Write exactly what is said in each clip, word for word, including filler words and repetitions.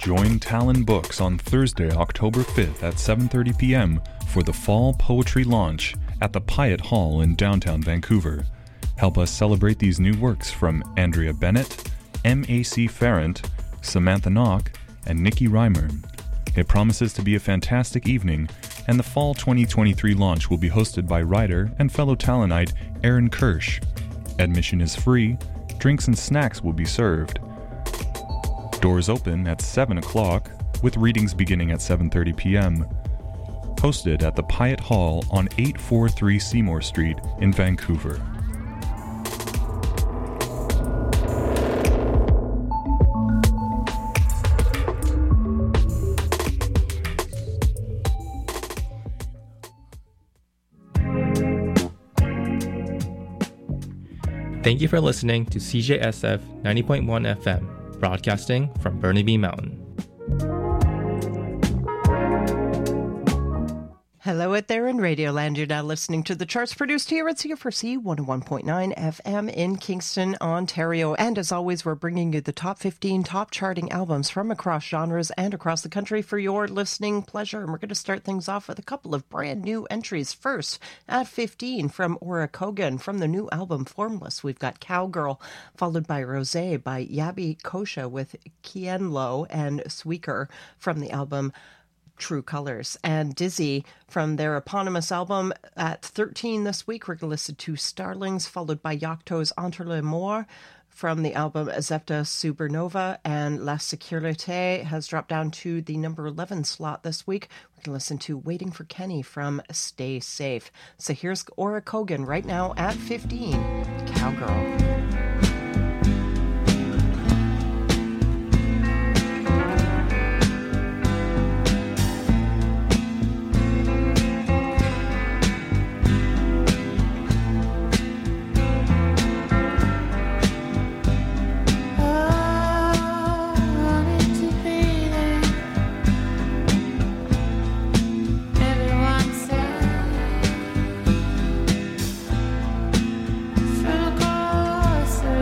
join Talon Books on Thursday, October fifth at seven thirty p.m. for the Fall Poetry Launch at the Pyatt Hall in downtown Vancouver. Help us celebrate these new works from Andrea Bennett, M A C Farrant, Samantha Knock, and Nikki Reimer. It promises to be a fantastic evening, and the Fall twenty twenty-three launch will be hosted by writer and fellow Talonite Aaron Kirsch. Admission is free. Drinks and snacks will be served. Doors open at seven o'clock, with readings beginning at seven thirty p.m. Hosted at the Pyatt Hall on eight forty-three Seymour Street in Vancouver. Thank you for listening to C J S F ninety point one F M, broadcasting from Burnaby Mountain. Hello out there in Radioland. You're now listening to the charts produced here at C F R C one oh one point nine F M in Kingston, Ontario. And as always, we're bringing you the top fifteen top charting albums from across genres and across the country for your listening pleasure. And we're going to start things off with a couple of brand new entries. First, at fifteen, from Ora Kogan, from the new album Formless, we've got Cowgirl, followed by Rosé by Yabi Kosha with Kienlo and Sweeker from the album True Colors, and Dizzy from their eponymous album. At thirteen this week, we're going to listen to Starlings, followed by Yocto's Entre les Morts from the album Zepta Supernova, and La Sécurité has dropped down to the number eleven slot this week. We're going to listen to Waiting for Kenny from Stay Safe. So here's Ora Kogan right now at fifteen, Cowgirl. From across the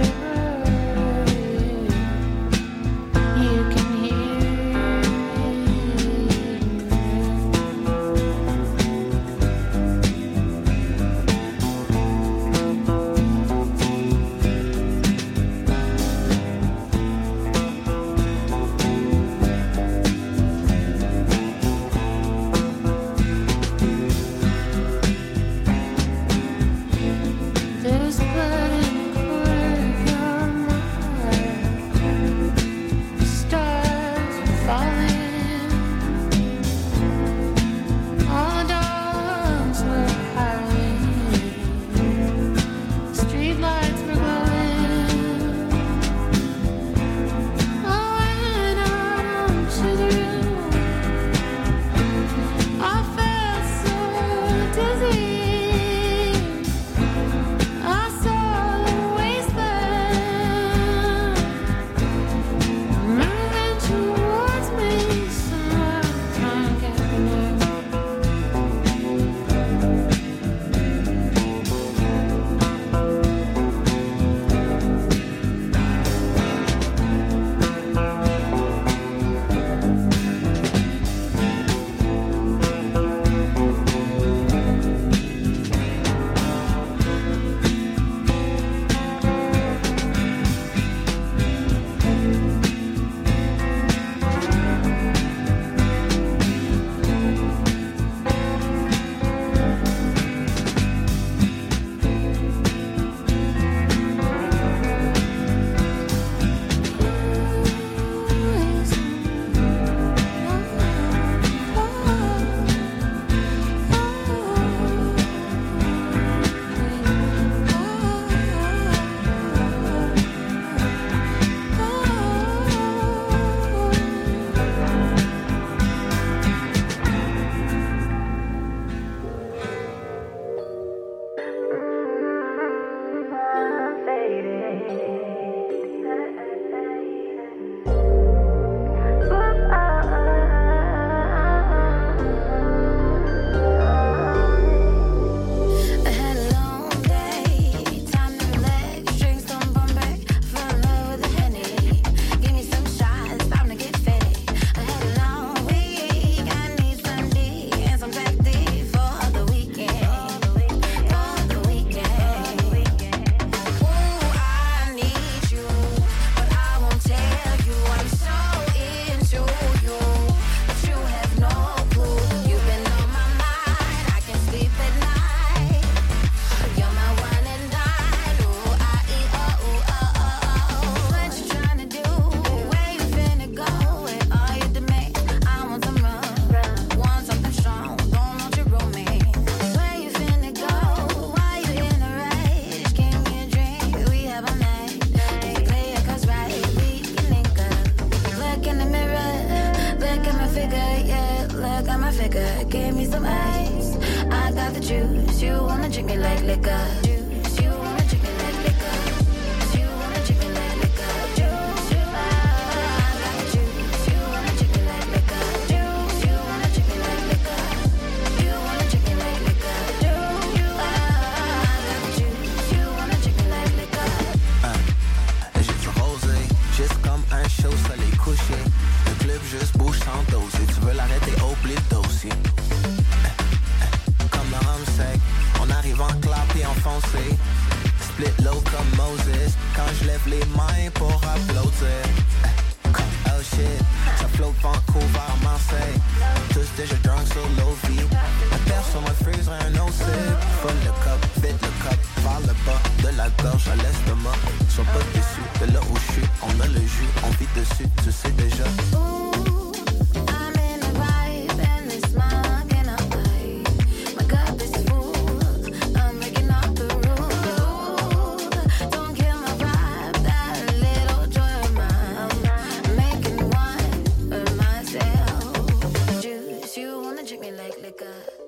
figure. Give me some ice. I got the juice. You wanna drink me like liquor. Juice. You wanna drink me like liquor. You wanna drink me like liquor. Juice. You, I got the juice. You wanna drink me like liquor. Juice. You wanna drink me like liquor. You wanna drink me like liquor. Juice. You, I got the juice. You wanna drink me like liquor. Uh, j'ai du rosé, juste comme un show, ça les coucher. Le club juste bouge sans dose. Et tu veux l'arrêter, oublie le dossier. Comme le rhum sec, on arrive en clap et enfoncé. Split low comme Moses. Quand je lève les mains pour applaudir. Oh shit, ça flotte Vancouver, Marseille. Tous déjà drunk sur l'eau vie. La personne me freezerait un autre sip. Full le cup, vide le cup. Par le bas, de la gorge à l'estomac. Sois pas déçu, de là où je suis. On a le jus, on vit dessus, tu sais déjà. Ooh, I'm in a vibe and this smile cannot lie. My cup is full, I'm breaking out the rules. Don't kill my vibe, that little joy of mine. I'm making wine of myself. Juice, you wanna drink me like liquor.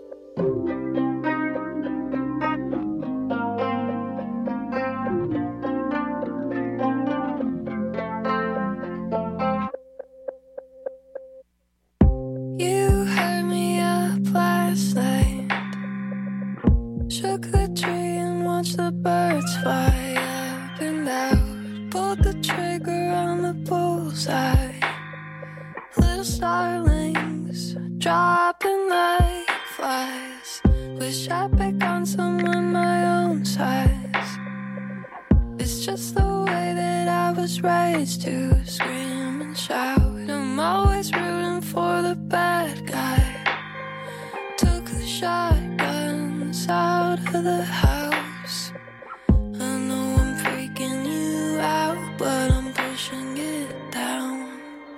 You heard me up last night. Shook the tree and watched the birds fly up and out. Pulled the trigger on the bullseye. Little starlings dropping like flies. Wish I picked on someone my own size. It's just the way that I was raised to scream and shout. I'm always rooting for the bad guy. Took the shotguns out of the house. I know I'm freaking you out, but I'm pushing it down.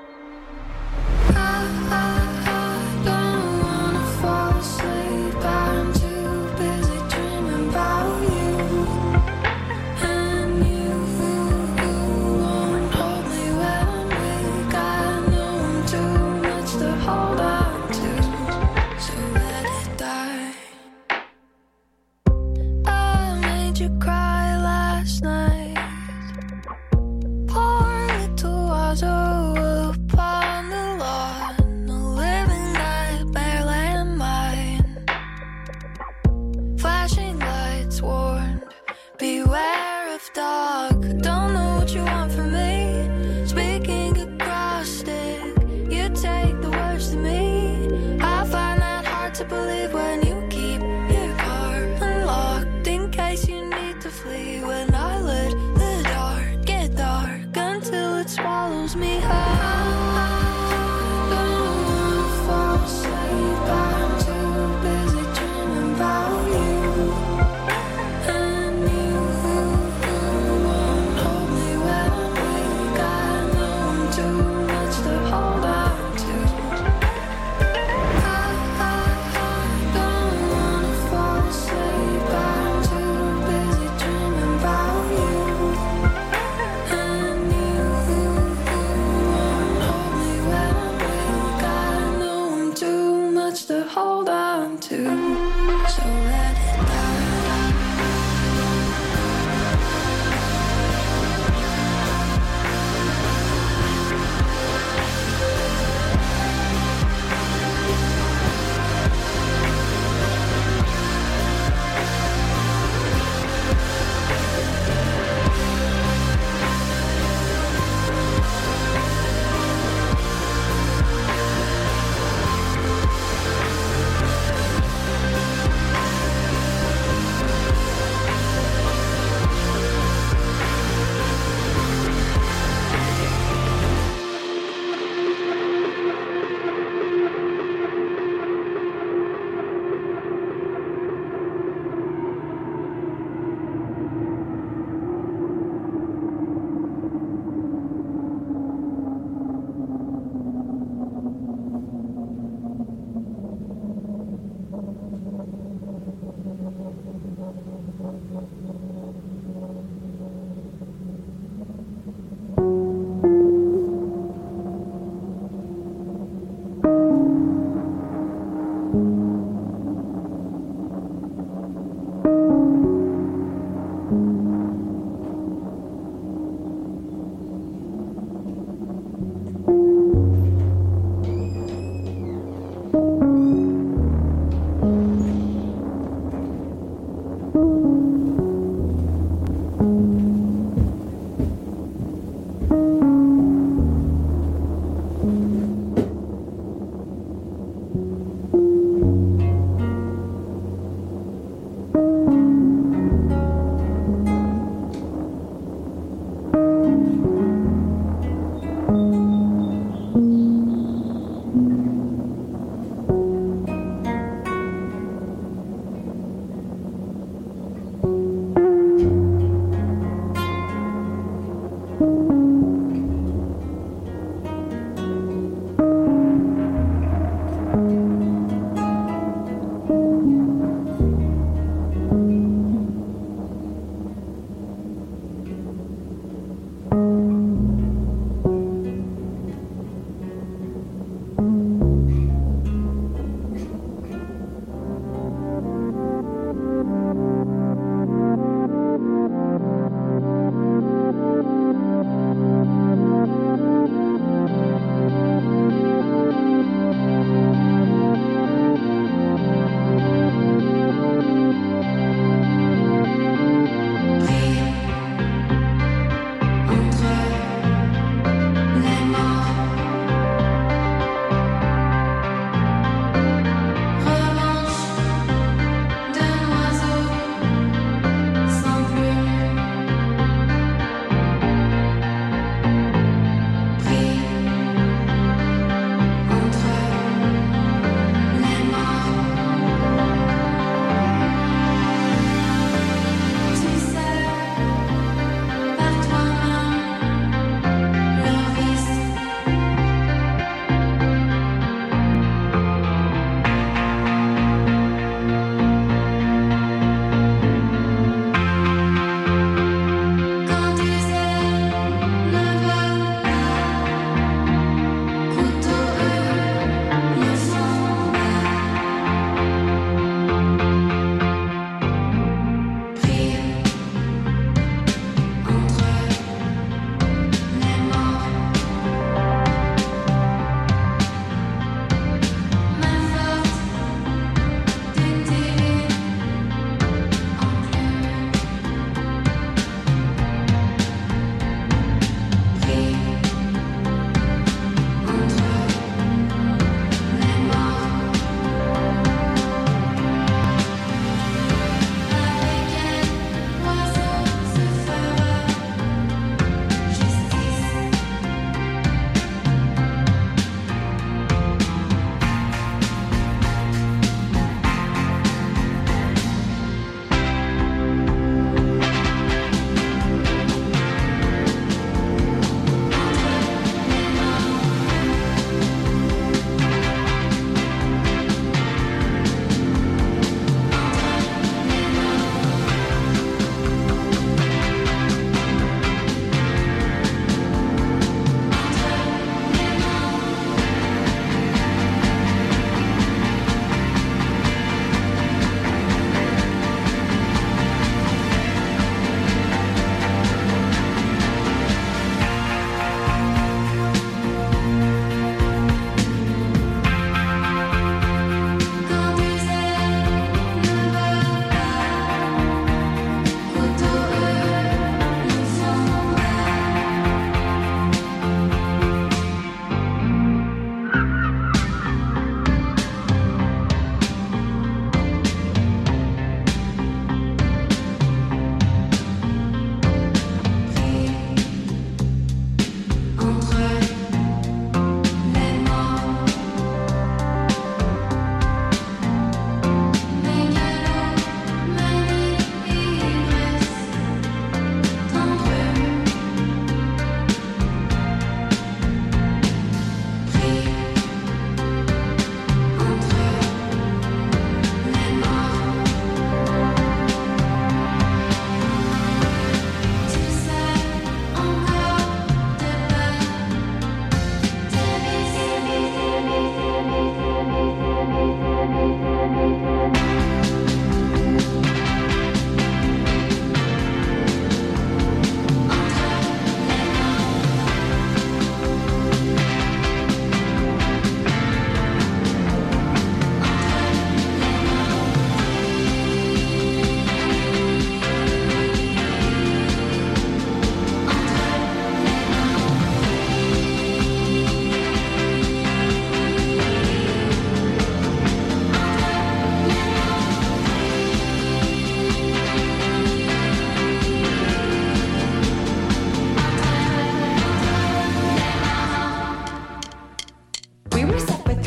I, I, I don't wanna fall asleep. I'm too busy dreaming about you. And you won't hold me when I'm weak. I know I'm too much to hold on to, so let it die. I made you cry last night. Pour little water upon the lawn. A living nightmare landmine. Flashing lights warned, beware of dog. Don't know what you want from me. Speaking acrostic, you take the words to me. I find that hard to believe when you keep your car unlocked in case you need to flee. When I let the dark get dark until it swallows me whole. Don't wanna fall asleep. I'm too busy dreaming about you. And you won't hold me when I'm weak. I know I'm too much to hold on to. I, I, I don't wanna fall asleep. I'm too busy dreaming about you. And you won't hold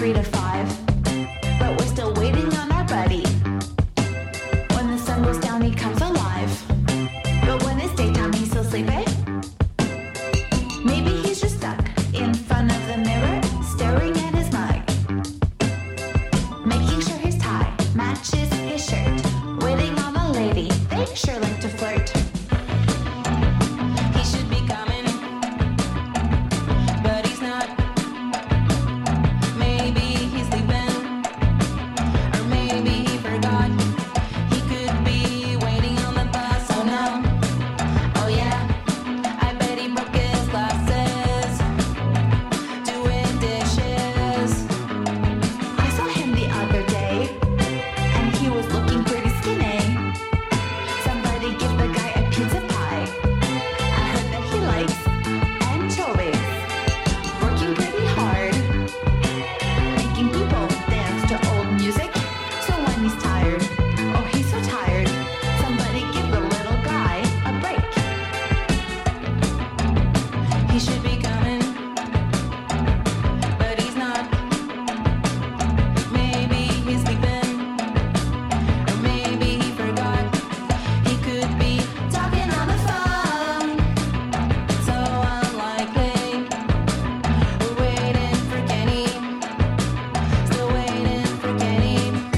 three to five, but we're still waiting on our buddy. When the sun goes down, he comes alive, but when it's daytime, he's still sleeping. Maybe he's just stuck in front of the mirror, staring at his mug, making sure his tie matches his shirt, waiting on a lady. They sure like to flirt. He should be coming, but he's not. Maybe he's leaving, or maybe he forgot. He could be waiting on the bus. Oh no, oh yeah, I bet he broke his glasses doing dishes. I saw him the other day, and he was looking pretty skinny. Somebody give the guy a pizza pie. I heard that he likes anchovies. Working pretty hard, making people dance to old music. So when he's tired, oh he's so tired, somebody give the little guy a break. He should be coming, but he's not. Maybe he's leaving, or maybe he forgot. He could be talking on the phone. So unlikely. We're waiting for Kenny. Still waiting for Kenny.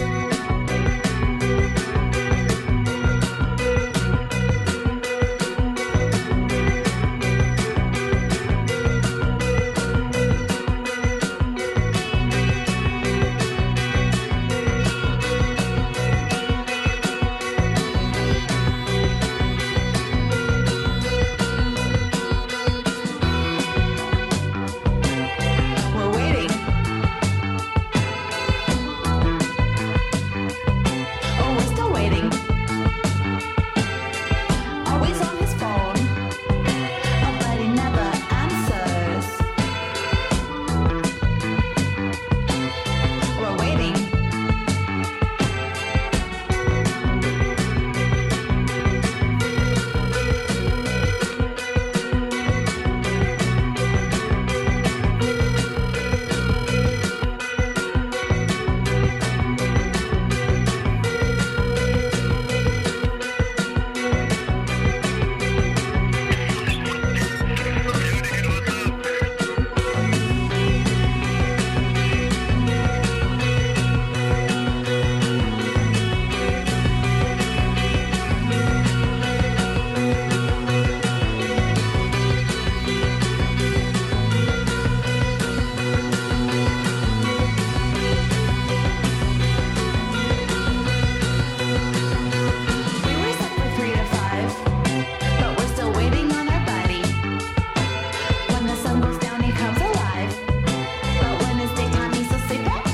We're waiting. Oh, we're still waiting. Always on his phone. Oh, but he never answers. We're waiting. We were set for three to five, but we're still waiting on our buddy. When the sun goes down, he comes alive, but when it's daytime, he's still sleeping.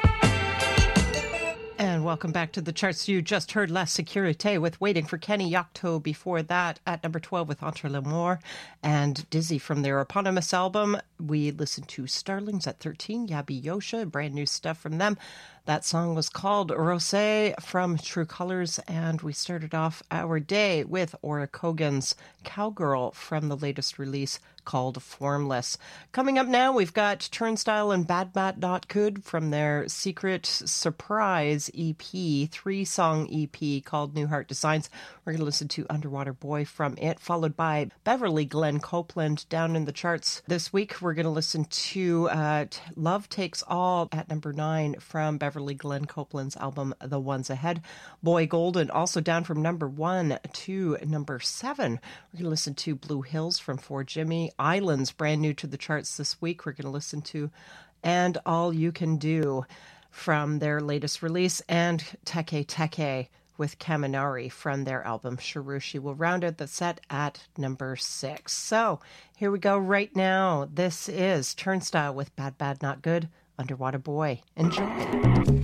And welcome back to the charts. You just heard La Sécurité with Waiting for Kenny Yocto. Before that, at number twelve with Entre l'Amour and Dizzy from their eponymous album. We listened to Starlings at thirteen, Yabi Yosha, brand new stuff from them. That song was called Rosé from True Colors, and we started off our day with Ora Kogan's Cowgirl from the latest release called Formless. Coming up now, we've got Turnstile and Bad Bad Not Good from their Secret Surprise E P, three-song E P called New Heart Designs. We're going to listen to Underwater Boy from it, followed by Beverly Glenn Copeland down in the charts. This week, we're going to listen to uh, Love Takes All at number nine from Beverly Glenn Copeland's album The Ones Ahead. Boy Golden also down from number one to number seven. We're going to listen to Blue Hills from For Jimmy. Islands, brand new to the charts this week. We're going to listen to And All You Can Do from their latest release, and Teke Teke with Kaminari from their album Shirushi. Will round out the set at number six. So here we go right now. This is Turnstile with Bad Bad Not Good, Underwater Boy. Enjoy.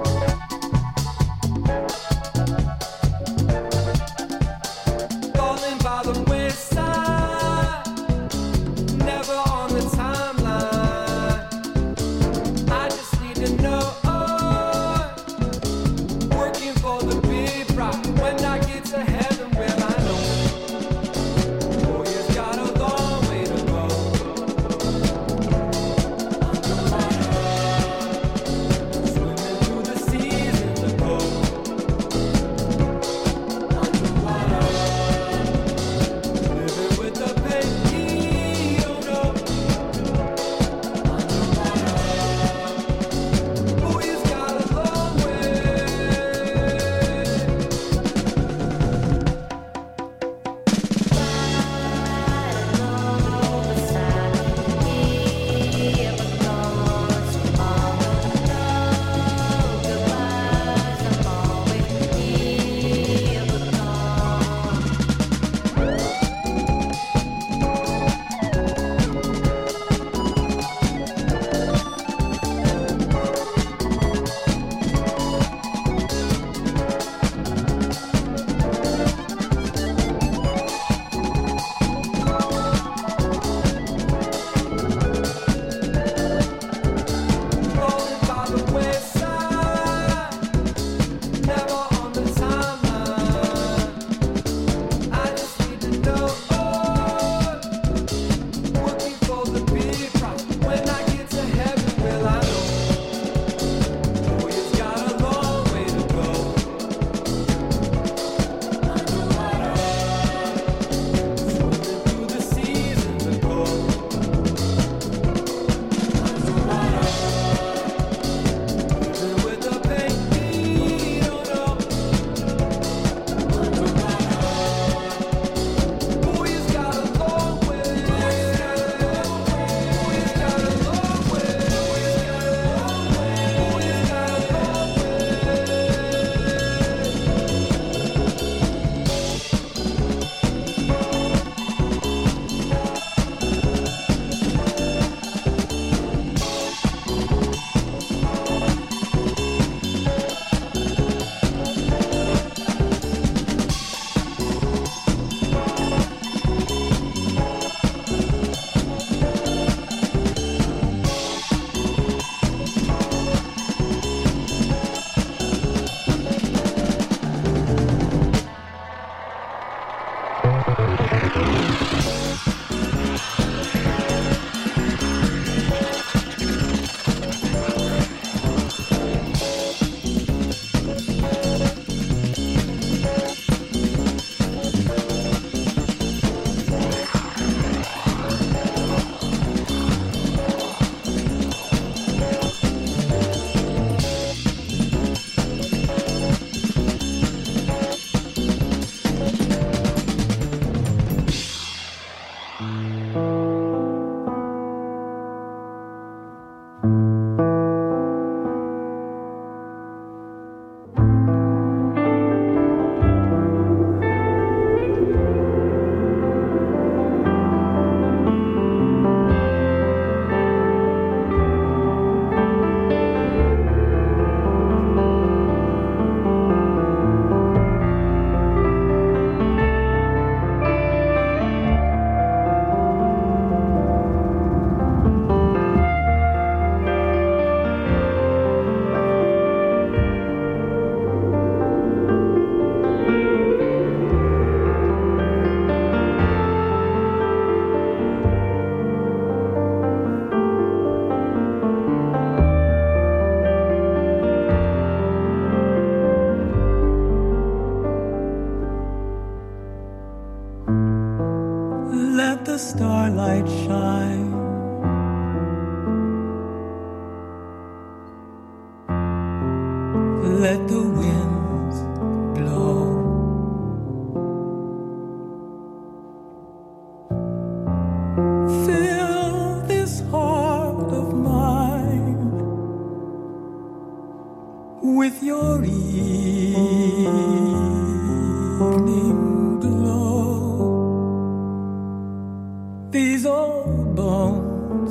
Falling the starlight shine. Let the winds blow. Fill this heart of mine with your evening glow. These old bones,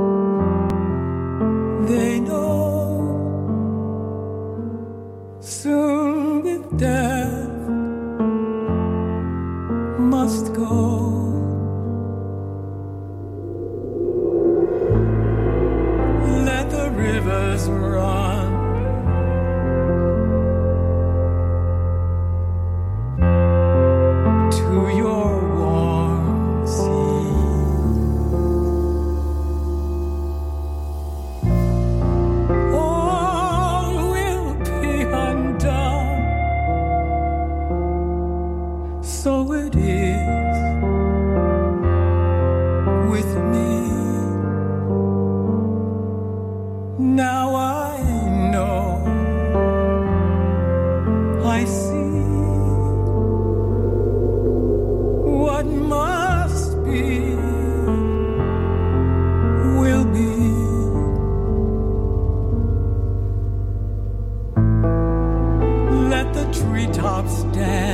they know soon with death must go. Let the rivers run. To your warm sea. All will be undone. So it is with me. Now I know, I see what must be, will be. Let the treetops dance.